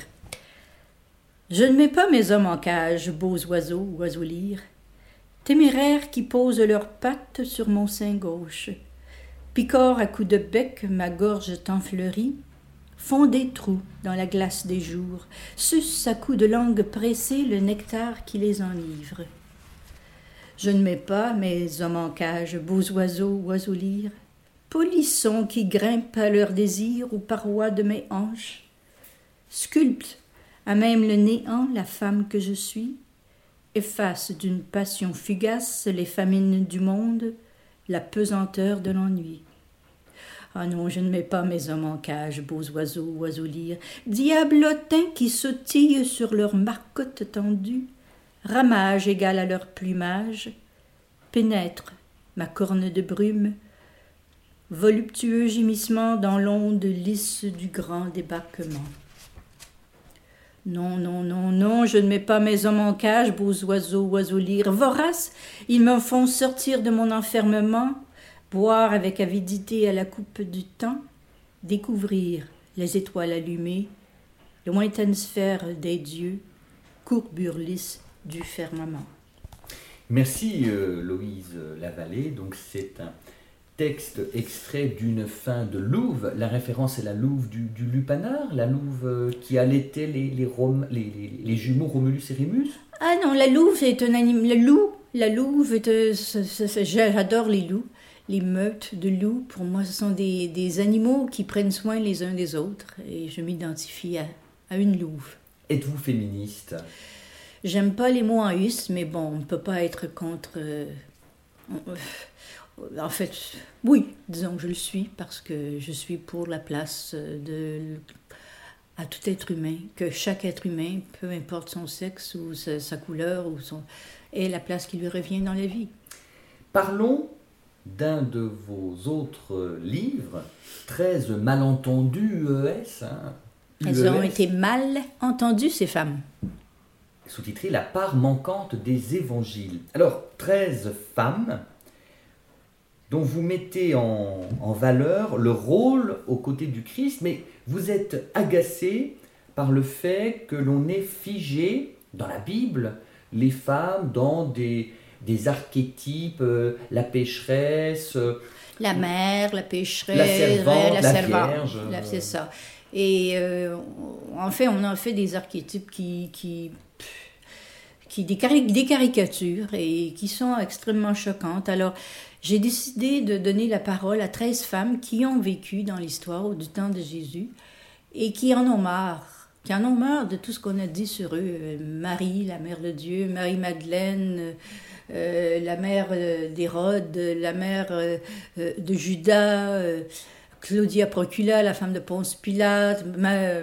Je ne mets pas mes hommes en cage, beaux oiseaux, oiseaux lyres, téméraires qui posent leurs pattes sur mon sein gauche, picorent à coups de bec ma gorge tant fleurie, font des trous dans la glace des jours, sucent à coups de langue pressée le nectar qui les enivre. Je ne mets pas mes hommes en cage, beaux oiseaux, oiseaux lyres, polissons qui grimpent à leur désir aux parois de mes hanches, sculptent à même le néant la femme que je suis, efface d'une passion fugace les famines du monde, la pesanteur de l'ennui. Ah non, je ne mets pas mes hommes en cage, beaux oiseaux, oiseaux lyres, diablotins qui sautillent sur leurs marcottes tendues, ramage égal à leur plumage, pénètre ma corne de brume, voluptueux gémissement dans l'onde lisse du grand débarquement. Non, non, non, non, je ne mets pas mes hommes en cage, beaux oiseaux, oiseaux lyres, voraces, ils me font sortir de mon enfermement, boire avec avidité à la coupe du temps, découvrir les étoiles allumées, lointaines sphères des dieux, courbure lisse du firmament. Merci euh, Loïse Lavallée, donc c'est un texte extrait d'une fin de louve. La référence est la louve du, du lupanar, la louve qui allaitait les, les, Rom, les, les, les jumeaux Romulus et Rémus. Ah non, la louve est un animal. Le loup, la louve, est, euh, c'est, c'est, c'est, j'adore les loups. Les meutes de loups, pour moi, ce sont des, des animaux qui prennent soin les uns des autres. Et je m'identifie à, à une louve. Êtes-vous féministe? J'aime pas les mots en us, mais bon, on ne peut pas être contre... Euh, euh, en fait, oui, disons que je le suis, parce que je suis pour la place de, à tout être humain, que chaque être humain, peu importe son sexe ou sa, sa couleur, ou son, ait la place qui lui revient dans la vie. Parlons d'un de vos autres livres, treize malentendus U E S. Hein, Elles U E S. Ont été mal entendues, ces femmes. Sous-titré « La part manquante des évangiles ». Alors, treize femmes dont vous mettez en, en valeur le rôle aux côtés du Christ, mais vous êtes agacé par le fait que l'on ait figé dans la Bible les femmes dans des, des archétypes, euh, la pécheresse, euh, la mère, la pécheresse, la servante, la, la servante, vierge. Là, c'est ça. Et euh, en fait, on a fait des archétypes qui... qui qui des, cari- des caricatures et qui sont extrêmement choquantes. Alors, j'ai décidé de donner la parole à treize femmes qui ont vécu dans l'histoire du temps de Jésus et qui en ont marre, qui en ont marre de tout ce qu'on a dit sur eux. Marie, la mère de Dieu, Marie-Madeleine, euh, la mère d'Hérode, la mère euh, de Judas, euh, Claudia Procula, la femme de Ponce Pilate, Ma-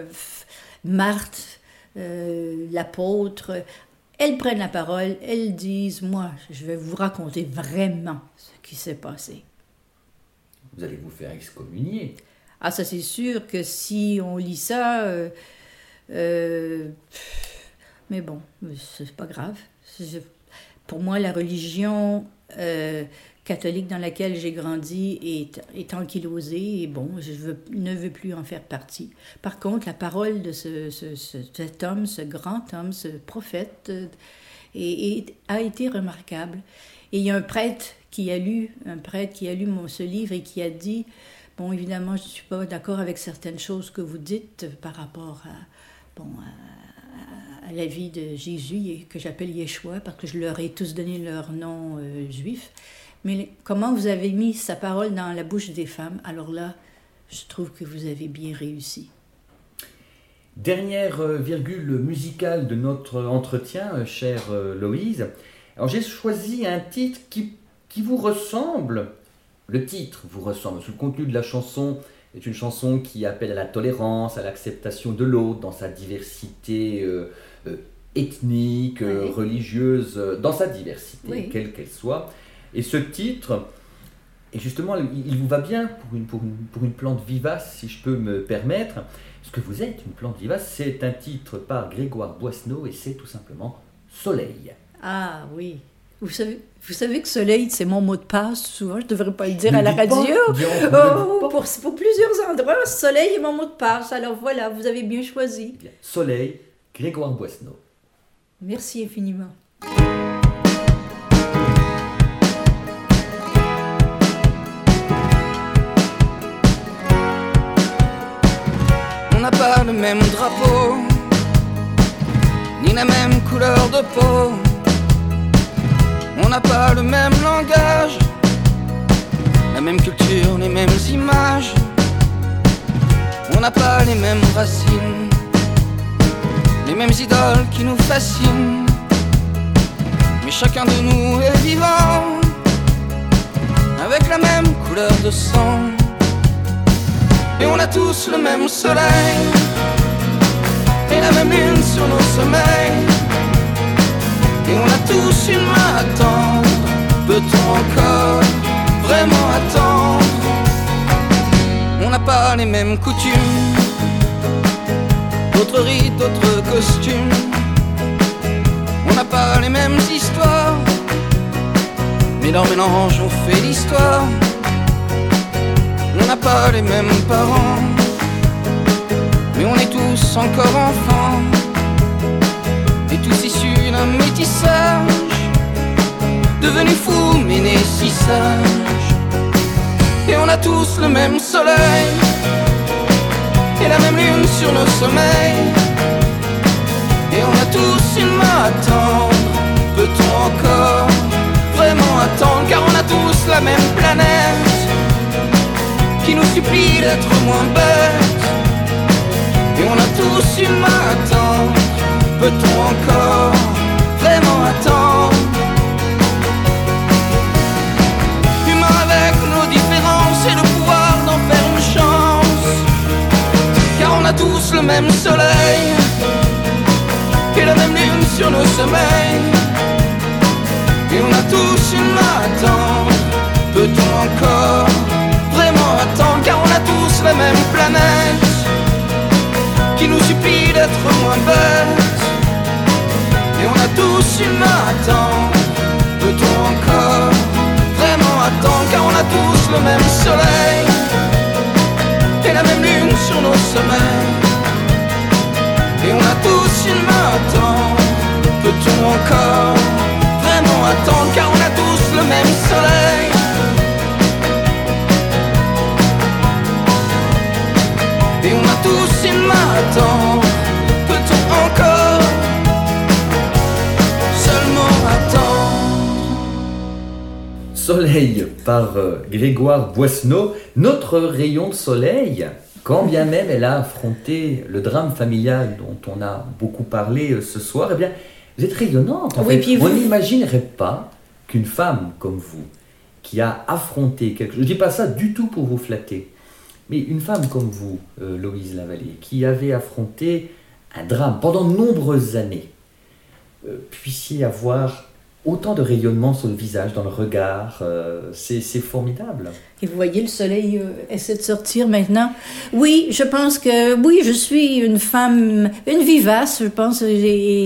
Marthe, euh, l'apôtre. Elles prennent la parole, elles disent « Moi, je vais vous raconter vraiment ce qui s'est passé. » Vous allez vous faire excommunier. Ah, ça c'est sûr que si on lit ça... Euh, euh, mais bon, c'est pas grave. C'est, pour moi, la religion euh, catholique dans laquelle j'ai grandi est, est ankylosée et bon, je veux, ne veux plus en faire partie. Par contre, la parole de ce, ce, ce, cet homme, ce grand homme, ce prophète, euh, est, est, a été remarquable. Et il y a un prêtre qui a lu, un prêtre qui a lu mon, ce livre et qui a dit, bon, évidemment, je ne suis pas d'accord avec certaines choses que vous dites par rapport à, bon, à, à la vie de Jésus, que j'appelle Yeshua, parce que je leur ai tous donné leur nom euh, juif. Mais comment vous avez mis sa parole dans la bouche des femmes, alors là, je trouve que vous avez bien réussi. Dernière virgule musicale de notre entretien, chère Loïse. Alors j'ai choisi un titre qui, qui vous ressemble. Le titre vous ressemble. Le contenu de la chanson est une chanson qui appelle à la tolérance, à l'acceptation de l'autre dans sa diversité euh, euh, ethnique, oui. euh, religieuse, dans sa diversité, oui. quelle qu'elle soit. Et ce titre, et justement, il vous va bien pour une, pour, une, pour une plante vivace, si je peux me permettre. Parce que vous êtes une plante vivace, c'est un titre par Grégoire Boissneau et c'est tout simplement Soleil. Ah oui, vous savez, vous savez que Soleil, c'est mon mot de passe, souvent, je ne devrais pas le dire ne à la radio. Pas, bien, oh, pour, pour plusieurs endroits, Soleil est mon mot de passe, alors voilà, vous avez bien choisi. Bien. Soleil, Grégoire Boissneau. Merci infiniment. On n'a pas le même drapeau, ni la même couleur de peau. On n'a pas le même langage, la même culture, les mêmes images. On n'a pas les mêmes racines, les mêmes idoles qui nous fascinent. Mais chacun de nous est vivant, avec la même couleur de sang. Et on a tous le même soleil et la même lune sur nos sommeils. Et on a tous une main à tendre. Peut-on encore vraiment attendre? On n'a pas les mêmes coutumes, d'autres rites, d'autres costumes. On n'a pas les mêmes histoires, mais leur mélange on fait l'histoire. On n'a pas les mêmes parents, mais on est tous encore enfants, et tous issus d'un métissage, devenus fous mais nés si sages. Et on a tous le même soleil et la même lune sur nos sommeils. Et on a tous une main à tendre. Peut-on encore vraiment attendre? Car on a tous la même planète qui nous supplie d'être moins bêtes. Et on a tous une main à tendre. Peut-on encore vraiment attendre? Humain avec nos différences et le pouvoir d'en faire une chance. Car on a tous le même soleil et la même lune sur nos sommeils. Et on a tous une main à tendre. Peut-on encore vraiment attendre? Car on a tous la même planète qui nous supplie d'être moins bêtes. Et on a tous une main à tendre. Peut-on encore vraiment attendre? Car on a tous le même soleil et la même lune sur nos sommeils. Et on a tous une main à tendre. Peut-on encore vraiment attendre? Car on a tous le même soleil. Et on a tous une main à tendre. Peut-on encore seulement attendre? Soleil par euh, Grégoire Boissonneau. Notre rayon de soleil, quand bien même elle a affronté le drame familial dont on a beaucoup parlé euh, ce soir, eh bien, vous êtes rayonnante. En Oui, fait. puis On vous- n'imaginerait pas qu'une femme comme vous, qui a affronté quelque chose, je ne dis pas ça du tout pour vous flatter, mais une femme comme vous, euh, Loïse Lavallée, qui avait affronté un drame pendant de nombreuses années, euh, puissiez avoir autant de rayonnement sur le visage, dans le regard, euh, c'est, c'est formidable. Et vous voyez, le soleil euh, essaie de sortir maintenant. Oui, je pense que, oui, je suis une femme, une vivace, je pense. Et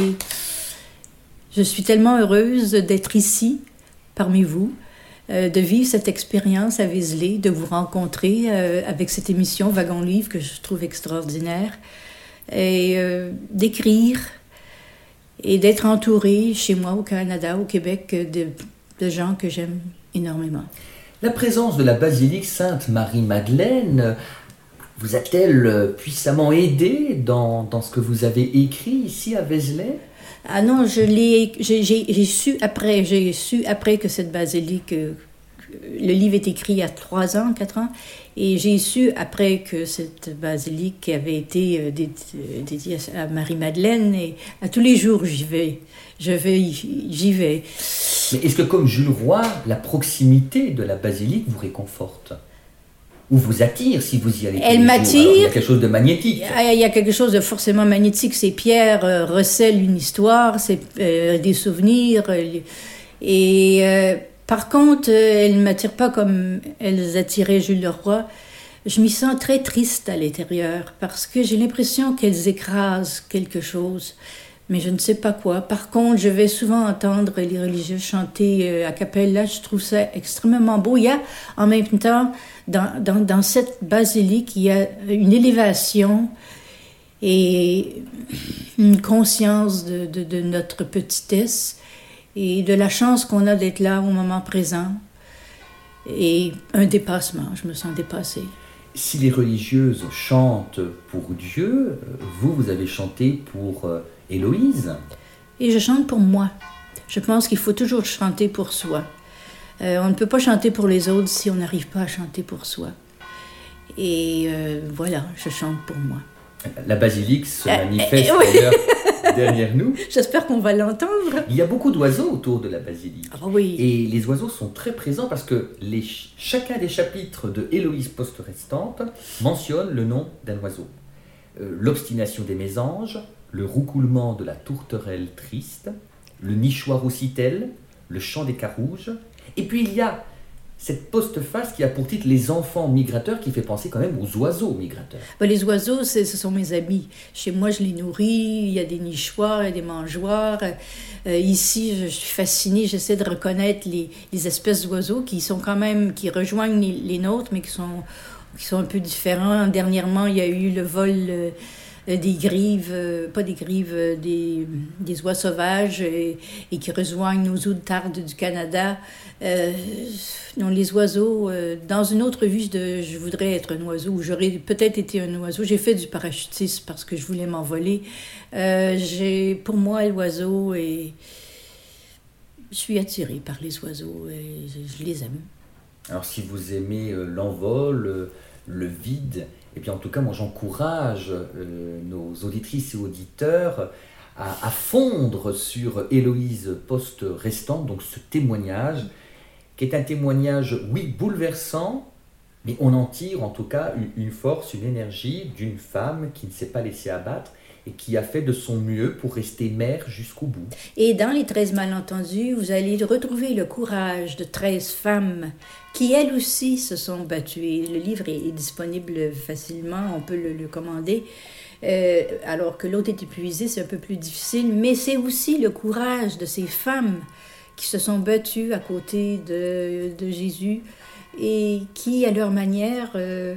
je suis tellement heureuse d'être ici, parmi vous, euh, de vivre cette expérience à Vézelay, de vous rencontrer euh, avec cette émission Wagon Livre que je trouve extraordinaire, et euh, d'écrire et d'être entourée chez moi au Canada, au Québec, de, de gens que j'aime énormément. La présence de la basilique Sainte-Marie-Madeleine vous a-t-elle puissamment aidé dans, dans ce que vous avez écrit ici à Vézelay? Ah non, je l'ai, j'ai, j'ai, j'ai su après, j'ai su après que cette basilique, euh, le livre est écrit il y a trois ans, quatre ans, et j'ai su après que cette basilique avait été euh, dé- euh, dédiée à Marie-Madeleine, et à tous les jours j'y vais, je vais, j'y vais. Mais est-ce que comme Jules Roy, la proximité de la basilique vous réconforte? Ou vous attire si vous y allez tous Elle les jours? m'attire. Alors, il y a quelque chose de magnétique. Ah, il y a quelque chose de forcément magnétique. Ces pierres euh, recèlent une histoire, c'est euh, des souvenirs. euh, et euh, par contre, euh, elles ne m'attirent pas comme elles attiraient Jules Leroy. Je m'y sens très triste à l'intérieur parce que j'ai l'impression qu'elles écrasent quelque chose, mais je ne sais pas quoi. Par contre, je vais souvent entendre les religieux chanter euh, a cappella. Je trouve ça extrêmement beau. Il y a en même temps, dans, dans, dans cette basilique, il y a une élévation et une conscience de, de, de notre petitesse et de la chance qu'on a d'être là au moment présent et un dépassement. Je me sens dépassée. Si les religieuses chantent pour Dieu, vous, vous avez chanté pour euh, Héloïse. Et je chante pour moi. Je pense qu'il faut toujours chanter pour soi. Euh, on ne peut pas chanter pour les autres si on n'arrive pas à chanter pour soi. Et euh, voilà, je chante pour moi. La basilique se Euh, manifeste euh, oui. d'ailleurs derrière nous. J'espère qu'on va l'entendre. Il y a beaucoup d'oiseaux autour de la basilique. Ah oui. Et les oiseaux sont très présents parce que les, chacun des chapitres de Héloïse Poste Restante mentionne le nom d'un oiseau. Euh, l'obstination des mésanges, le roucoulement de la tourterelle triste, le nichoir aux citelles, le chant des carouges. Et puis il y a cette postface qui a pour titre Les enfants migrateurs, qui fait penser quand même aux oiseaux migrateurs. Ben, les oiseaux, c'est, ce sont mes amis. Chez moi, je les nourris. Il y a des nichoirs, il y a des mangeoires. Euh, ici, je suis fascinée. J'essaie de reconnaître les, les espèces d'oiseaux qui sont quand même, qui rejoignent les, les nôtres, mais qui sont, qui sont un peu différents. Dernièrement, il y a eu le vol euh, euh, des grives, euh, pas des grives, euh, des, des oies sauvages et, et qui rejoignent nos eaux de tarde du Canada. Euh, non, les oiseaux, euh, dans une autre vie, je, je voudrais être un oiseau, ou j'aurais peut-être été un oiseau. J'ai fait du parachutisme parce que je voulais m'envoler. Euh, j'ai, pour moi, l'oiseau, et je suis attirée par les oiseaux et je, je les aime. Alors si vous aimez euh, l'envol, euh, le vide, et bien en tout cas moi j'encourage euh, nos auditrices et auditeurs à, à fondre sur Héloïse Poste-Restant, donc ce témoignage, qui est un témoignage, oui, bouleversant, mais on en tire en tout cas une, une force, une énergie d'une femme qui ne s'est pas laissée abattre et qui a fait de son mieux pour rester mère jusqu'au bout. Et dans les treize malentendus, vous allez retrouver le courage de treize femmes qui, elles aussi, se sont battues. Et le livre est, est disponible facilement, on peut le, le commander. Euh, alors que l'autre est épuisé, c'est un peu plus difficile. Mais c'est aussi le courage de ces femmes qui se sont battues à côté de, de Jésus et qui, à leur manière, euh,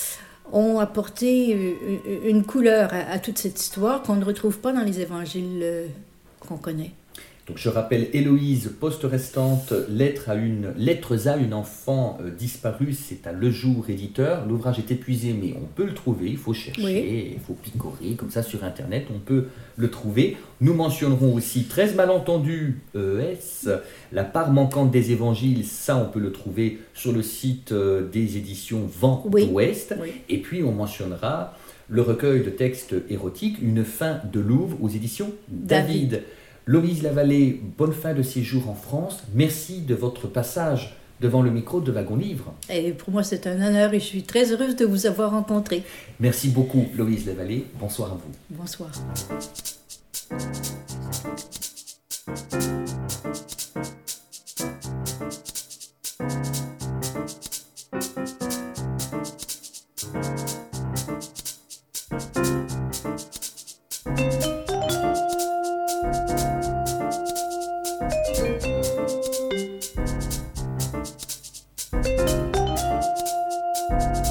ont apporté une couleur à, à toute cette histoire qu'on ne retrouve pas dans les évangiles euh, qu'on connaît. Donc je rappelle Héloïse Poste-Restante, Lettres à une, Lettres à une enfant euh, disparue, c'est à Le Jour éditeur. L'ouvrage est épuisé, mais on peut le trouver, il faut chercher, oui. Il faut picorer, comme ça sur Internet, on peut le trouver. Nous mentionnerons aussi treize malentendus, E S, la part manquante des évangiles, ça on peut le trouver sur le site euh, des éditions Vent oui. d'Ouest. Oui. Et puis on mentionnera le recueil de textes érotiques, Une fin de Louvre aux éditions David. David. Louise Lavallée, bonne fin de séjour en France. Merci de votre passage devant le micro de Wagon Livre. Et pour moi, c'est un honneur et je suis très heureuse de vous avoir rencontré. Merci beaucoup, Louise Lavallée. Bonsoir à vous. Bonsoir. Thank you.